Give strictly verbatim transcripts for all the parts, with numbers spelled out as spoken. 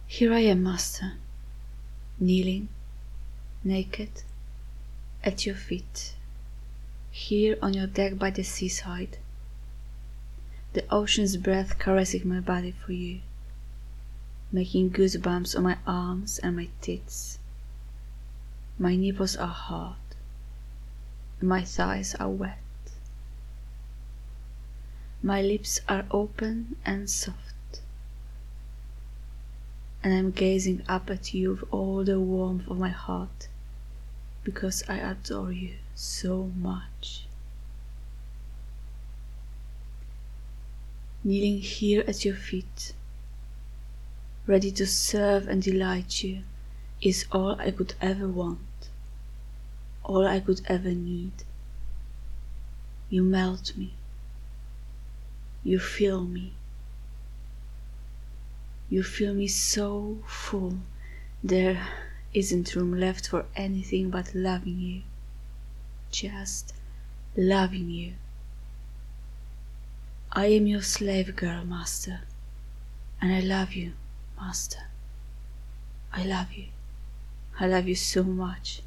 Here I am, Master, kneeling, naked, at your feet, here on your deck by the seaside, the ocean's breath caressing my body for you, making goosebumps on my arms and my tits. My nipples are hard, and my thighs are wet. My lips are open and soft, and I'm gazing up at you with all the warmth of my heart, because I adore you so much. Kneeling here at your feet, ready to serve and delight you, is all I could ever want, all I could ever need. You melt me, you fill me, you fill me so full, there isn't room left for anything but loving you, just loving you. I am your slave girl, Master, and I love you, Master. I love you. I love you so much.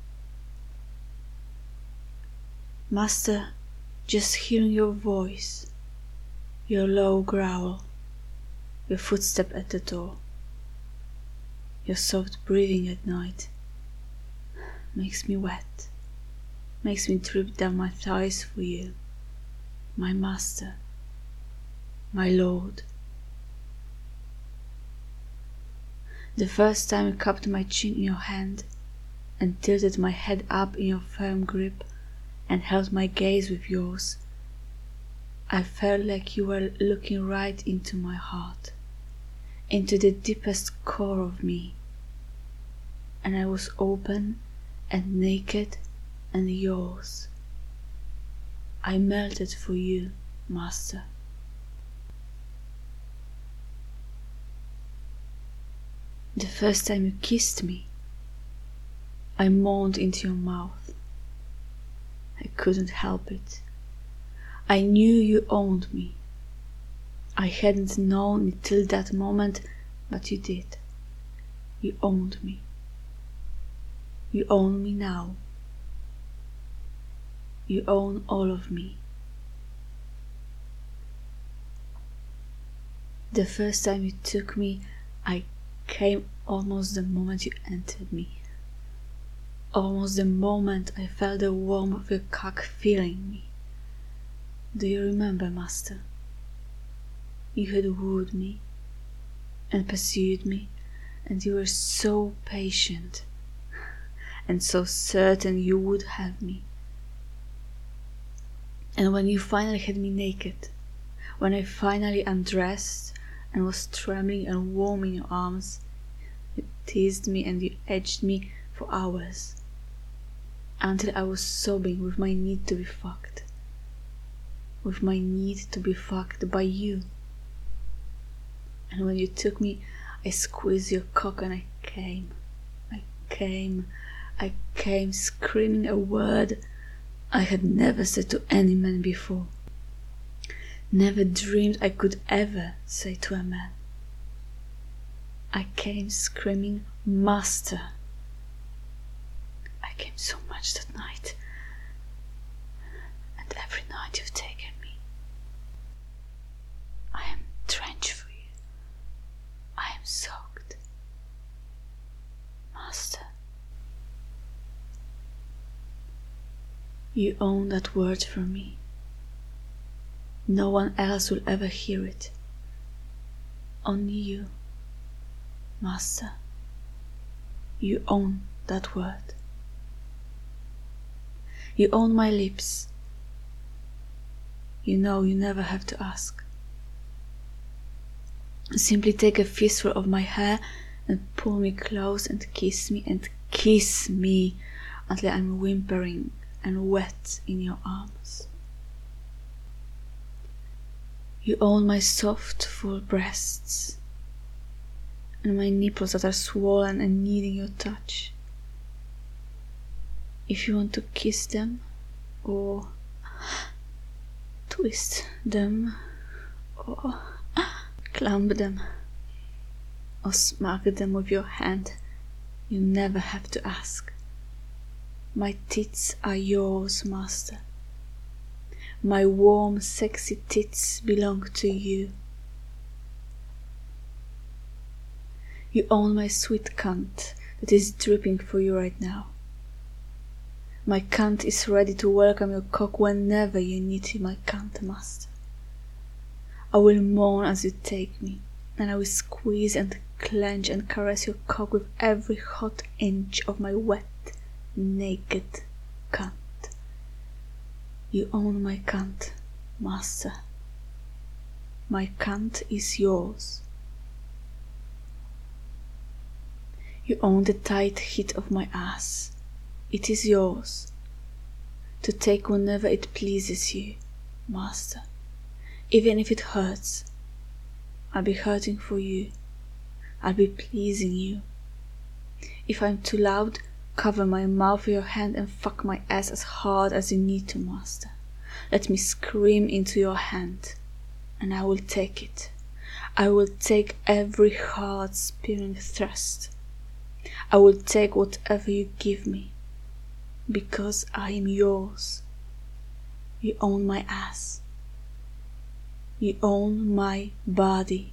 Master, just hearing your voice, your low growl, your footstep at the door, your soft breathing at night, makes me wet, makes me drip down my thighs for you, my Master, my Lord. The first time you cupped my chin in your hand and tilted my head up in your firm grip and held my gaze with yours, I felt like you were looking right into my heart, into the deepest core of me, and I was open and naked and yours. I melted for you, Master. The first time you kissed me, I moaned into your mouth. I couldn't help it. I knew you owned me. I hadn't known it till that moment, but you did. You owned me. You own me now. You own all of me. The first time you took me, I came almost the moment you entered me. Almost the moment I felt the warmth of your cock filling me. Do you remember, Master? You had wooed me and pursued me, and you were so patient and so certain you would have me. And when you finally had me naked, when I finally undressed and was trembling and warm in your arms, you teased me and you edged me for hours, until I was sobbing with my need to be fucked, with my need to be fucked by you. And when you took me, I squeezed your cock and I came, I came, I came screaming a word I had never said to any man before, never dreamed I could ever say to a man. I came screaming, Master. I came so much that night, and every night you've taken me. I am drenched for you. I am soaked. Master. You own that word for me. No one else will ever hear it. Only you, Master. You own that word. You own my lips. You know you never have to ask. Simply take a fistful of my hair and pull me close and kiss me and kiss me until I'm whimpering and wet in your arms. You own my soft, full breasts and my nipples that are swollen and needing your touch. If you want to kiss them or twist them or clamp them, or smack them with your hand. You never have to ask. My tits are yours, master. My warm, sexy tits belong to you. You own my sweet cunt that is dripping for you right now. My cunt is ready to welcome your cock whenever you need my cunt, master. I will moan as you take me, and I will squeeze and clench and caress your cock with every hot inch of my wet, naked cunt. You own my cunt, master. My cunt is yours. You own the tight heat of my ass. It is yours, to take whenever it pleases you, master. Even if it hurts, I'll be hurting for you. I'll be pleasing you. If I'm too loud, cover my mouth with your hand and fuck my ass as hard as you need to, master. Let me scream into your hand, and I will take it. I will take every hard, spearing thrust. I will take whatever you give me, because I am yours. You own my ass. You own my body.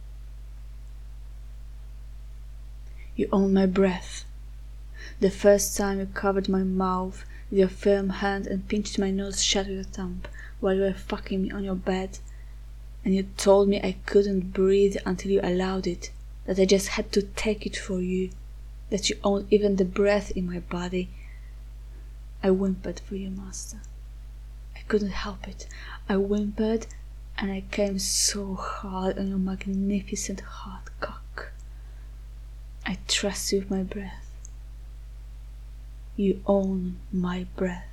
You own my breath. The first time you covered my mouth with your firm hand and pinched my nose shut with your thumb while you were fucking me on your bed, and you told me I couldn't breathe until you allowed it, that I just had to take it for you, that you owned even the breath in my body. I whimpered for you, master. I couldn't help it. I whimpered, and I came so hard on your magnificent hard cock. I trust you with my breath. You own my breath.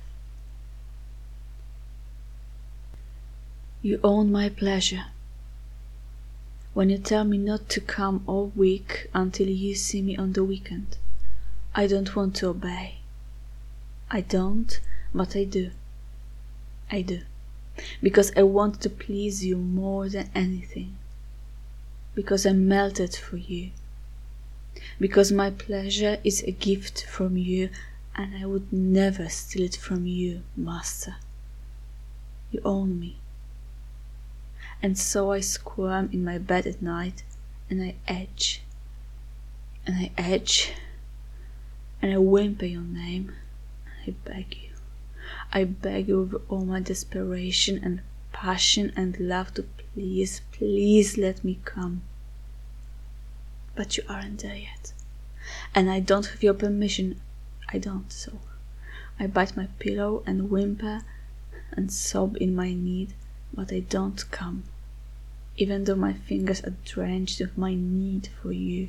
You own my pleasure. When you tell me not to come all week until you see me on the weekend, I don't want to obey. I don't, but I do. I do. Because I want to please you more than anything. Because I melted for you. Because my pleasure is a gift from you, and I would never steal it from you, master. You own me. And so I squirm in my bed at night, and I edge, and I edge, and I whimper your name, and I beg you. I beg you with all my desperation and passion and love to please, please let me come. But you aren't there yet, and I don't have your permission. I don't, so I bite my pillow and whimper and sob in my need, but I don't come, even though my fingers are drenched with my need for you.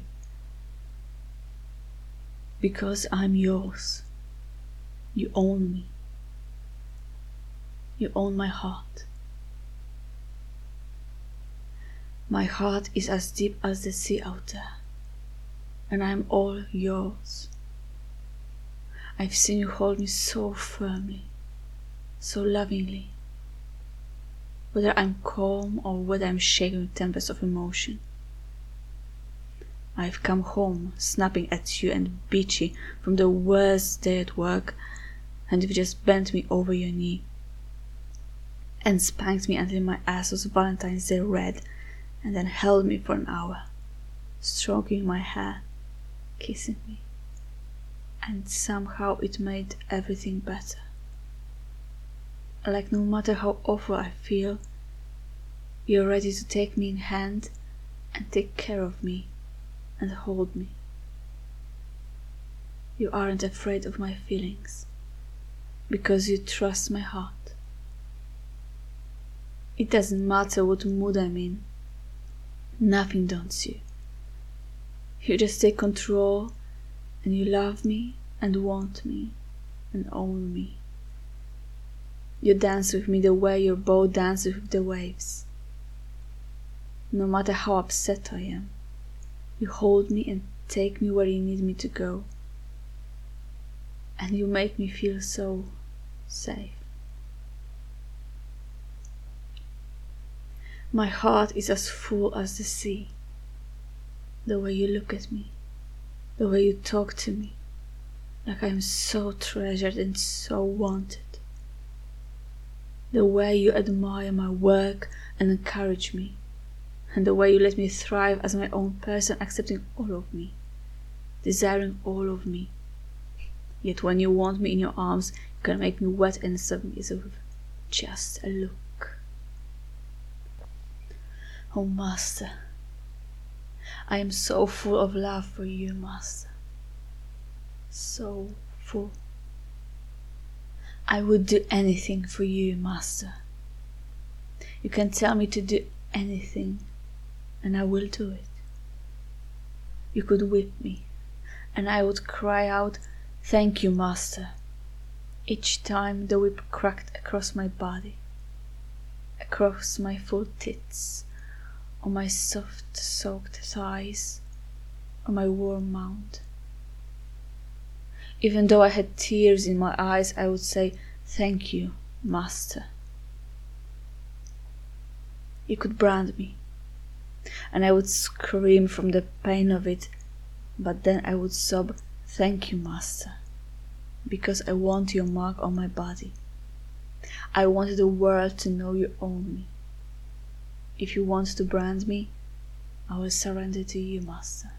Because I'm yours. You own me. You own my heart. My heart is as deep as the sea out there, and I'm all yours. I've seen you hold me so firmly, so lovingly, whether I'm calm or whether I'm shaken with tempests of emotion. I've come home snapping at you and bitchy from the worst day at work, and you've just bent me over your knee and spanked me until my ass was Valentine's Day red, and then held me for an hour, stroking my hair, kissing me, and somehow it made everything better. Like no matter how awful I feel, you're ready to take me in hand and take care of me and hold me. You aren't afraid of my feelings, because you trust my heart. It doesn't matter what mood I'm in. Nothing daunts you. You just take control, and you love me and want me and own me. You dance with me the way your boat dances with the waves. No matter how upset I am, you hold me and take me where you need me to go. And you make me feel so safe. My heart is as full as the sea. The way you look at me, the way you talk to me, like I am so treasured and so wanted. The way you admire my work and encourage me, and the way you let me thrive as my own person, accepting all of me, desiring all of me. Yet when you want me in your arms, you can make me wet and submissive with just a look. Oh, Master, I am so full of love for you, Master. So full. I would do anything for you, Master. You can tell me to do anything, and I will do it. You could whip me, and I would cry out, "Thank you, Master," each time the whip cracked across my body, across my full tits, on my soft soaked thighs, on my warm mouth. Even though I had tears in my eyes, I would say, "Thank you, Master." You could brand me, and I would scream from the pain of it, but then I would sob, "Thank you, Master," because I want your mark on my body. I want the world to know you own me. If you want to brand me, I will surrender to you, Master.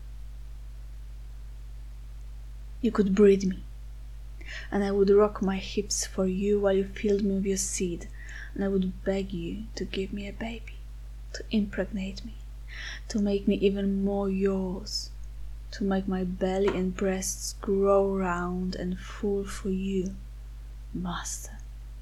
You could breed me, and I would rock my hips for you while you filled me with your seed, and I would beg you to give me a baby, to impregnate me, to make me even more yours, to make my belly and breasts grow round and full for you, Master.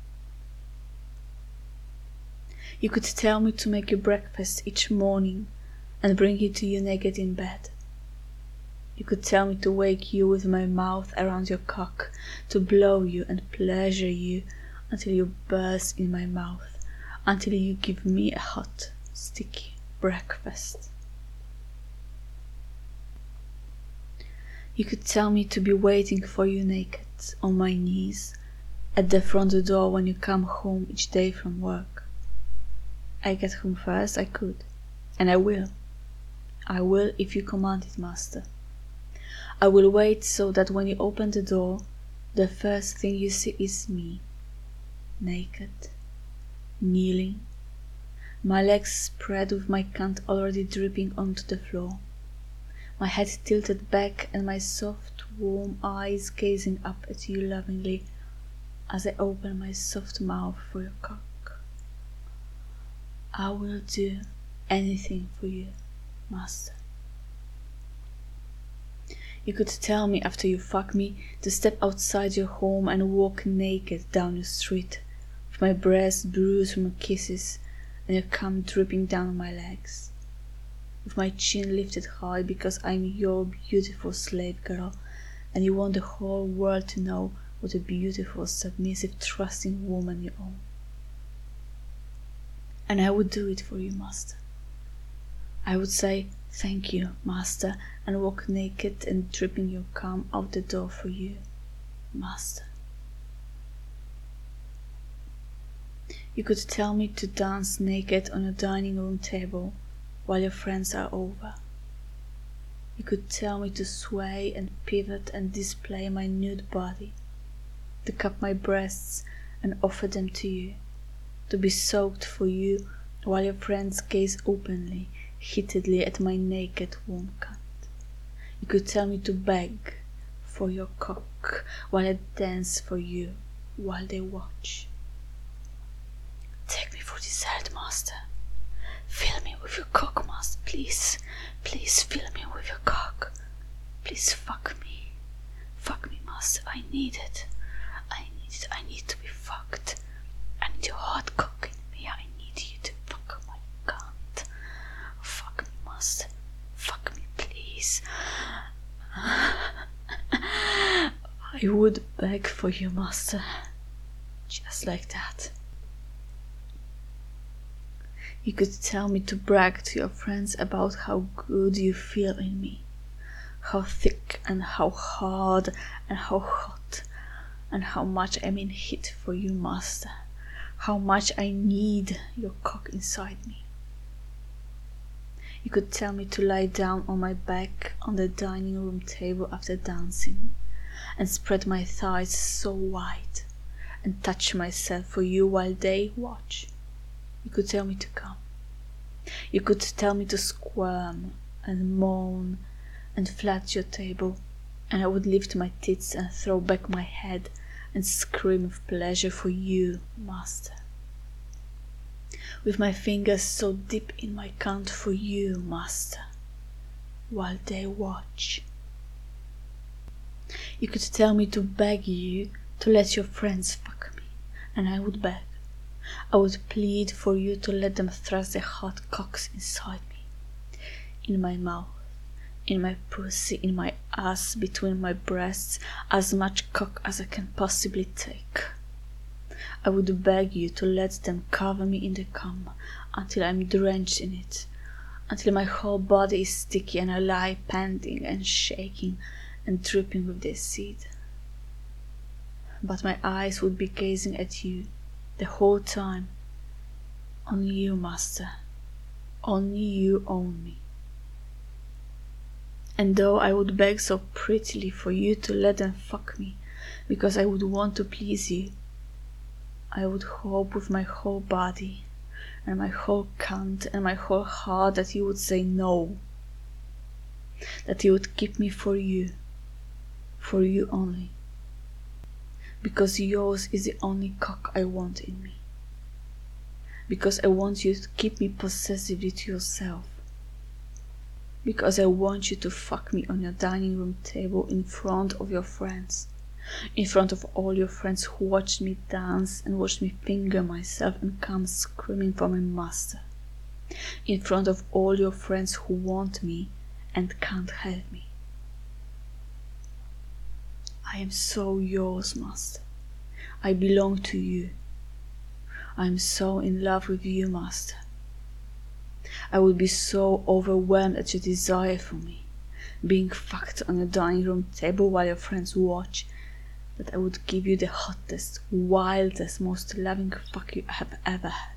You could tell me to make you breakfast each morning and bring it to you naked in bed. You could tell me to wake you with my mouth around your cock, to blow you and pleasure you until you burst in my mouth, until you give me a hot, sticky breakfast. You could tell me to be waiting for you naked, on my knees, at the front door when you come home each day from work. I get home first, I could, and I will. I will if you command it, Master. I will wait so that when you open the door, the first thing you see is me, naked, kneeling, my legs spread with my cunt already dripping onto the floor, my head tilted back and my soft, warm eyes gazing up at you lovingly as I open my soft mouth for your cock. I will do anything for you, Master. You could tell me after you fuck me to step outside your home and walk naked down your street, with my breast bruised from your kisses and your cum dripping down my legs, with my chin lifted high because I'm your beautiful slave girl, and you want the whole world to know what a beautiful, submissive, trusting woman you are. And I would do it for you, Master. I would say, "Thank you, Master," and walk naked and dripping your cum out the door for you, Master. You could tell me to dance naked on your dining room table while your friends are over. You could tell me to sway and pivot and display my nude body, to cup my breasts and offer them to you, to be soaked for you while your friends gaze openly, heatedly at my naked warm cunt. You could tell me to beg for your cock while I dance for you while they watch. Take me for dessert, Master. Fill me with your cock, Master, please. Please fill me with your cock. Please fuck me. Fuck me, Master. I need it. I need it. I need to be fucked. I need your hot cock in me. I need you to fuck my cunt. Fuck me, Master. Fuck me, please. I would beg for you, Master. Just like that. You could tell me to brag to your friends about how good you feel in me, how thick and how hard and how hot, and how much I'm in heat for you, Master, how much I need your cock inside me. You could tell me to lie down on my back on the dining room table after dancing, and spread my thighs so wide, and touch myself for you while they watch. You could tell me to come. You could tell me to squirm and moan and flat your table, and I would lift my tits and throw back my head and scream with pleasure for you, master. With my fingers so deep in my cunt for you, master, while they watch. You could tell me to beg you to let your friends fuck me, and I would beg. I would plead for you to let them thrust their hot cocks inside me, in my mouth, in my pussy, in my ass, between my breasts, as much cock as I can possibly take. I would beg you to let them cover me in the cum until I'm drenched in it, until my whole body is sticky and I lie panting and shaking and dripping with their seed. But my eyes would be gazing at you the whole time. Only you, master. Only you own me. And though I would beg so prettily for you to let them fuck me, because I would want to please you, I would hope with my whole body and my whole cunt and my whole heart that you would say no, that you would keep me for you, for you only, because yours is the only cock I want in me, because I want you to keep me possessively to yourself, because I want you to fuck me on your dining room table in front of your friends, in front of all your friends who watched me dance and watched me finger myself and come screaming for my master, in front of all your friends who want me and can't have me. I am so yours, master. I belong to you. I am so in love with you, master. I would be so overwhelmed at your desire for me, being fucked on a dining room table while your friends watch, that I would give you the hottest, wildest, most loving fuck you have ever had.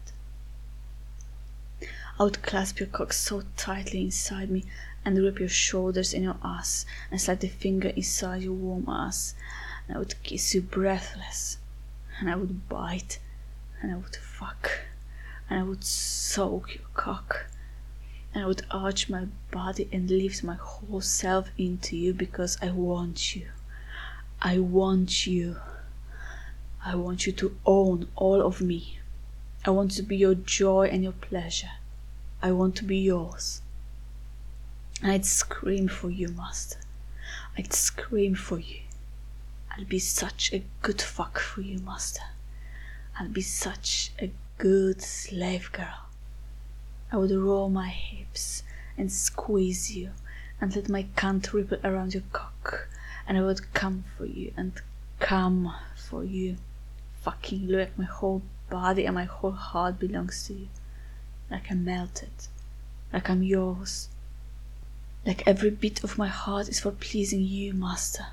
I would clasp your cock so tightly inside me and grip your shoulders in your ass and slide the finger inside your warm ass, and I would kiss you breathless, and I would bite, and I would fuck, and I would soak your cock, and I would arch my body and lift my whole self into you because I want you. I want you. I want you to own all of me. I want to be your joy and your pleasure. I want to be yours. And I'd scream for you, master. I'd scream for you. I'll be such a good fuck for you, master. I'll be such a good slave girl. I would roll my hips and squeeze you and let my cunt ripple around your cock, and I would come for you and come for you, fucking you like my whole body and my whole heart belongs to you, like I'm melted, like I'm yours, like every bit of my heart is for pleasing you, master.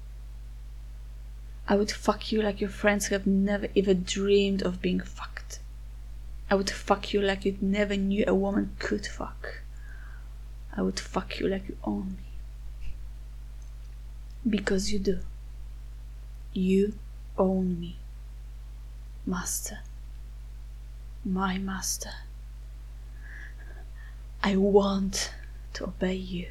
I would fuck you like your friends have never even dreamed of being fucked. I would fuck you like you never knew a woman could fuck. I would fuck you like you own me. Because you do. You own me. Master. My master. I want to obey you.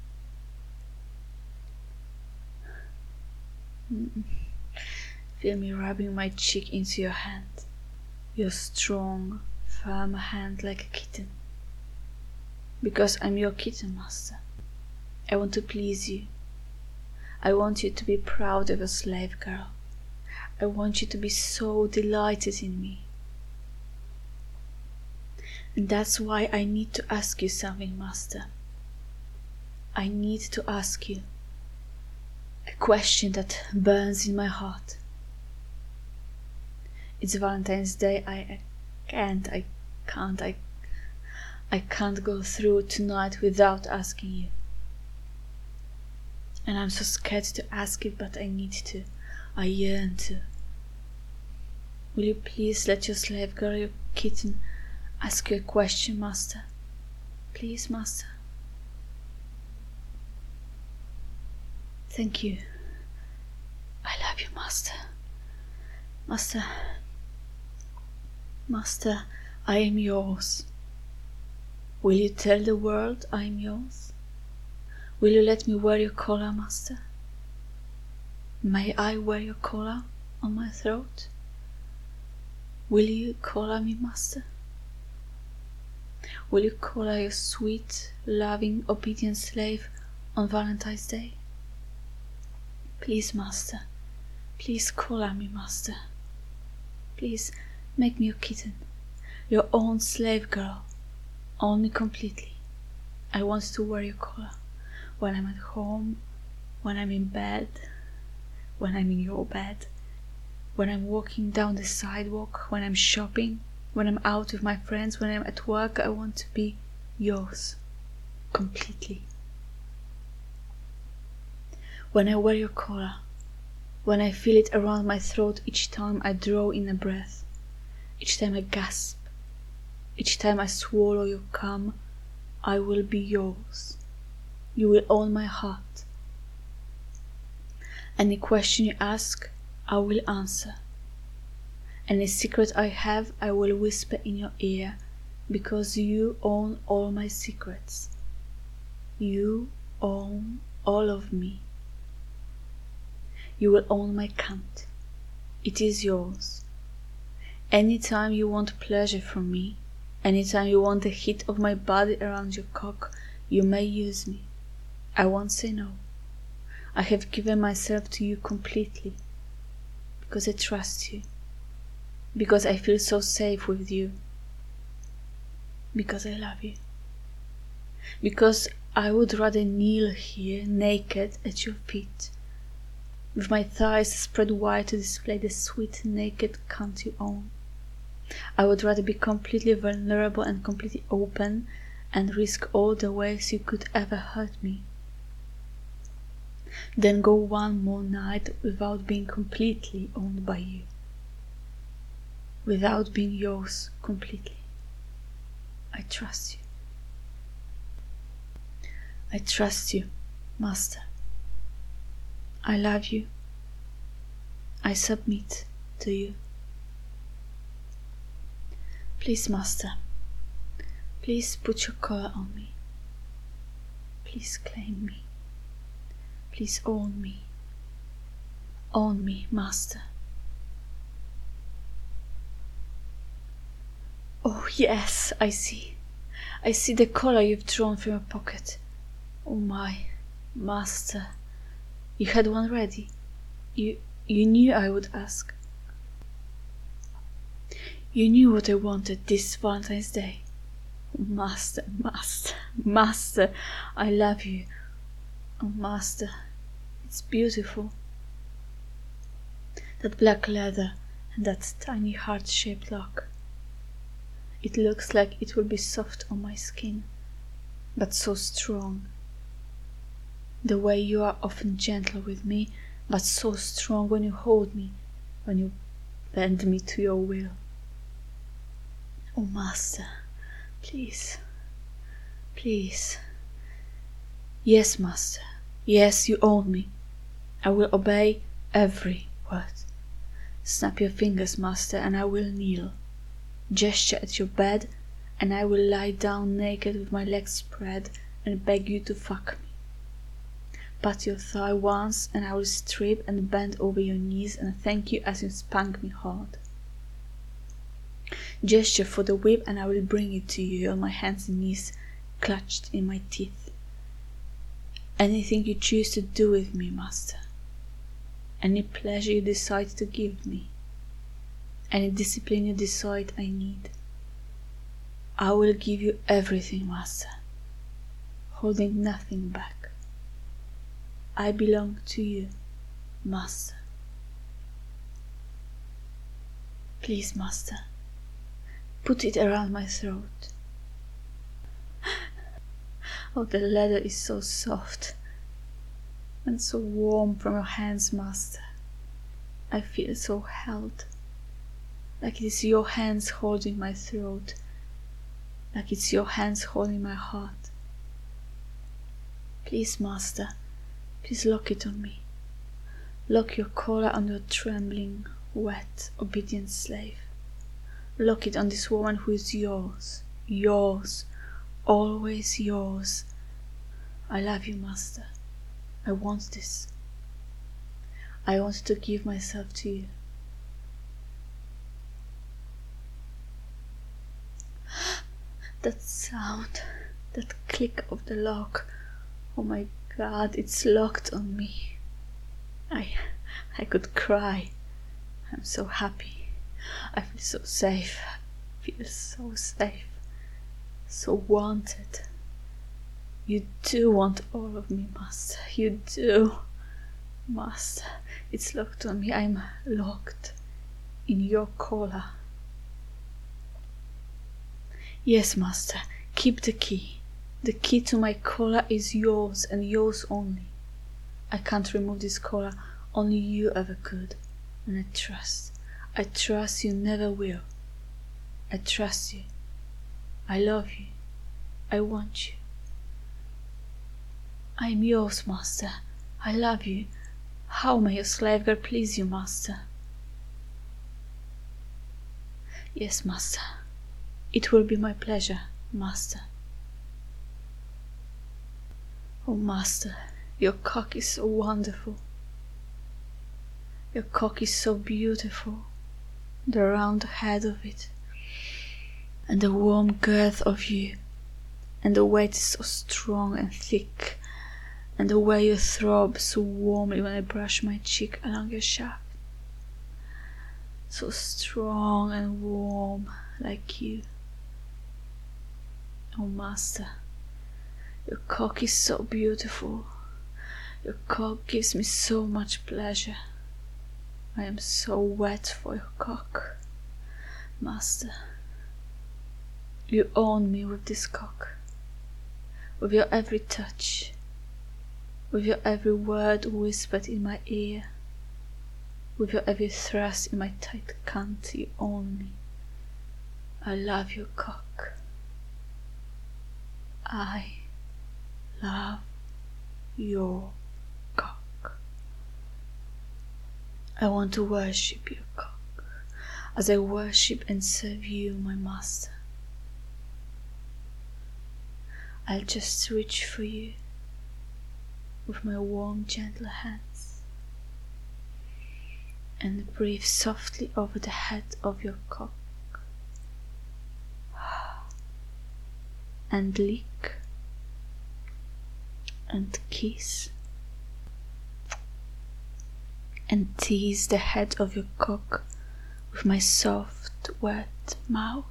Mm. Feel me rubbing my cheek into your hand. Your strong, firm hand like a kitten. Because I'm your kitten, master. I want to please you. I want you to be proud of a slave girl. I want you to be so delighted in me. And that's why I need to ask you something, master. I need to ask you a question that burns in my heart. It's Valentine's Day. I, I can't, I can't, I, I can't go through tonight without asking you. And I'm so scared to ask it, but I need to. I yearn to. Will you please let your slave girl, your kitten, ask you a question, master? Please, master. Thank you. I love you, master. Master. Master, I am yours. Will you tell the world I am yours? Will you let me wear your collar, master? May I wear your collar on my throat? Will you collar me, master? Will you collar your sweet, loving, obedient slave on Valentine's Day? Please, master, please collar me, master. Please make me your kitten, your own slave girl. Own me completely. I want to wear your collar when I'm at home, when I'm in bed, when I'm in your bed, when I'm walking down the sidewalk, when I'm shopping, when I'm out with my friends, when I'm at work. I want to be yours completely. When I wear your collar, when I feel it around my throat each time I draw in a breath, each time I gasp, each time I swallow your cum, I will be yours. You will own my heart. Any question you ask, I will answer. Any secret I have, I will whisper in your ear, because you own all my secrets. You own all of me. You will own my cunt. It is yours. Anytime you want pleasure from me, anytime you want the heat of my body around your cock, you may use me. I won't say no. I have given myself to you completely, because I trust you, because I feel so safe with you, because I love you, because I would rather kneel here naked at your feet, with my thighs spread wide to display the sweet naked cunt you own. I would rather be completely vulnerable and completely open and risk all the ways you could ever hurt me than go one more night without being completely owned by you, without being yours completely. I trust you. I trust you, master. I love you. I submit to you. Please, master, please put your collar on me. Please claim me. Please own me. Own me, master. Oh, yes, I see. I see the collar you've drawn from your pocket. Oh, my master. You had one ready. You, you knew I would ask. You knew what I wanted this Valentine's Day. Oh, master, master, master, I love you. Oh, master, it's beautiful. That black leather and that tiny heart-shaped lock. It looks like it will be soft on my skin, but so strong. The way you are often gentle with me, but so strong when you hold me, when you bend me to your will. Oh, master, please, please. Yes, master, yes, you own me. I will obey every word. Snap your fingers, master, and I will kneel. Gesture at your bed, and I will lie down naked with my legs spread and beg you to fuck me. Pat your thigh once, and I will strip and bend over your knees and thank you as you spank me hard. Gesture for the whip, and I will bring it to you on my hands and knees, clutched in my teeth. Anything you choose to do with me, master. Any pleasure you decide to give me. Any discipline you decide I need. I will give you everything, master, holding nothing back. I belong to you, master. Please, master, put it around my throat. Oh, the leather is so soft and so warm from your hands, master. I feel so held, like it is your hands holding my throat, like it's your hands holding my heart. Please, master, please lock it on me. Lock your collar on your trembling, wet, obedient slave. Lock it on this woman who is yours, yours, always yours. I love you, master. I want this. I want to give myself to you. That sound, that click of the lock. Oh my God, it's locked on me. I, I could cry. I'm so happy. I feel so safe. I feel so safe. So wanted. You do want all of me, master. You do. Master, it's locked on me. I'm locked in your collar. Yes, master, keep the key. The key to my collar is yours and yours only. I can't remove this collar, only you ever could. And I trust, I trust you never will. I trust you. I love you. I want you. I am yours, master. I love you. How may a slave girl please you, master? Yes, master. It will be my pleasure, master. Oh, master, your cock is so wonderful. Your cock is so beautiful. The round head of it, and the warm girth of you, and the weight is so strong and thick, and the way you throb so warmly when I brush my cheek along your shaft. So strong and warm, like you. Oh, master, your cock is so beautiful. Your cock gives me so much pleasure. I am so wet for your cock. Master, you own me with this cock, with your every touch, with your every word whispered in my ear, with your every thrust in my tight cunt. You own me. I love your cock. I love your cock. I want to worship your cock, as I worship and serve you, my master. I'll just reach for you with my warm, gentle hands and breathe softly over the head of your cock and lick and kiss and tease the head of your cock with my soft, wet mouth.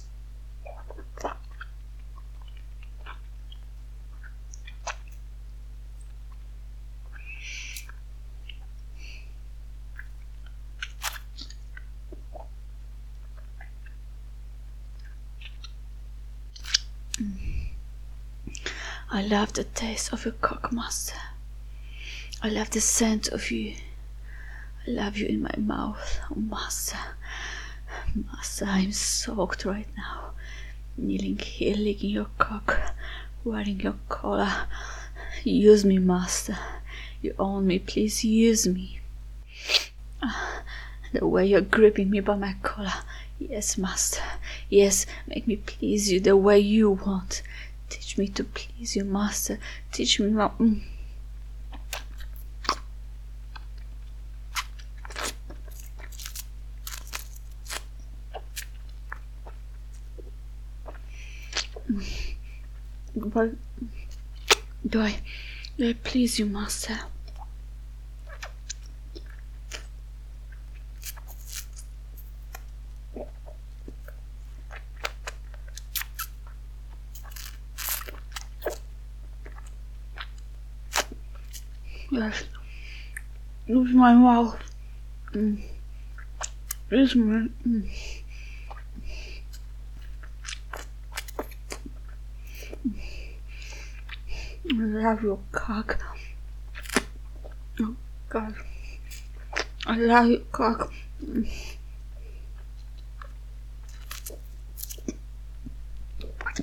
I love the taste of your cock, master. I love the scent of you. I love you in my mouth, oh, master. Master, I'm soaked right now. Kneeling here, licking your cock, wearing your collar. Use me, master. You own me, please use me. Ah, the way you're gripping me by my collar. Yes, master. Yes, make me please you the way you want. Teach me to please you, master. Teach me how... Mm. But do I, do I please you, master? Yes. Use my mouth. Mm. Use my... Mm. I love your cock. Oh, God. I love your cock. Mm.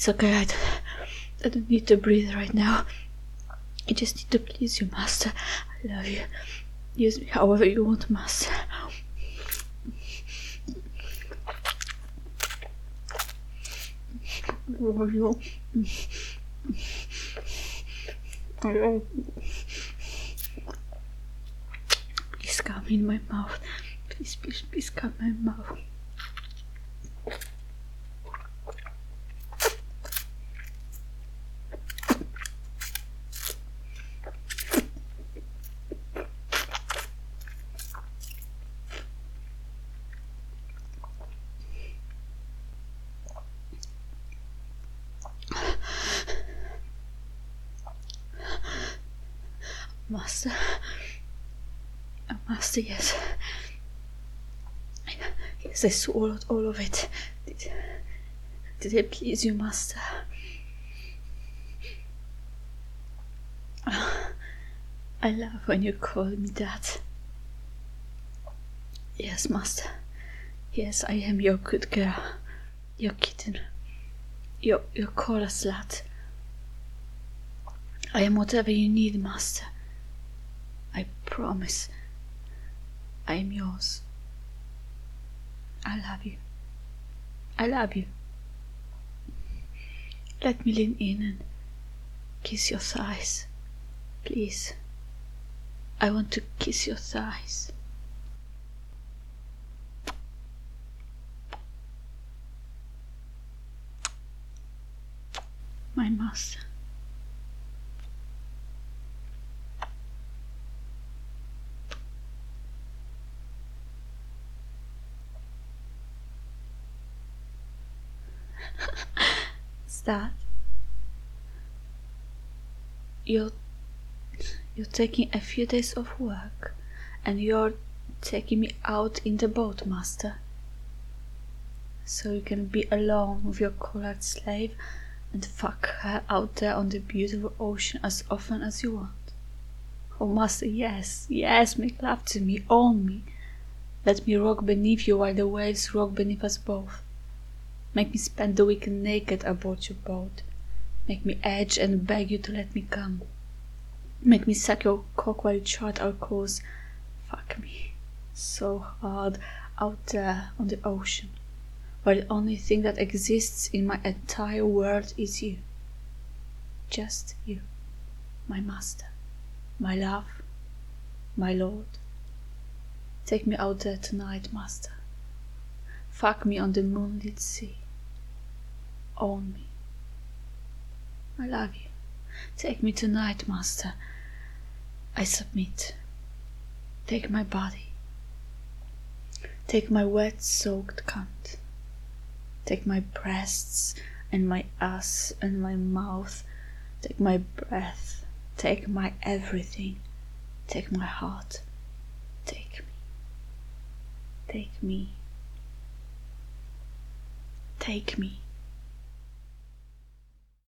It's okay, I don't, I don't need to breathe right now. I just need to please you, Master. I love you. Use me however you want, Master. I love you. I love you. Please come in my mouth. Please, please, please come in my mouth. Master. Oh, Master, yes. Yes, I swallowed all of it. Did, did it please you, Master? Oh, I love when you call me that. Yes, Master. Yes, I am your good girl. Your kitten. Your, your collar slut. I am whatever you need, Master. I promise. I am yours. I love you. I love you. Let me lean in and kiss your thighs. Please. I want to kiss your thighs. My master. What's that? You're, you're taking a few days of work and you're taking me out in the boat, Master. So you can be alone with your collared slave and fuck her out there on the beautiful ocean as often as you want. Oh, Master, yes, yes, make love to me, own me. Let me rock beneath you while the waves rock beneath us both. Make me spend the weekend naked aboard your boat. Make me edge and beg you to let me come. Make me suck your cock while you chart our course. Fuck me so hard out there on the ocean, where the only thing that exists in my entire world is you. Just you, my master, my love, my lord. Take me out there tonight, master. Fuck me on the moonlit sea. Own me. I love you. Take me tonight, master. I submit. Take my body. Take my wet, soaked cunt. Take my breasts and my ass and my mouth. Take my breath. Take my everything. Take my heart. Take me. Take me. Take me.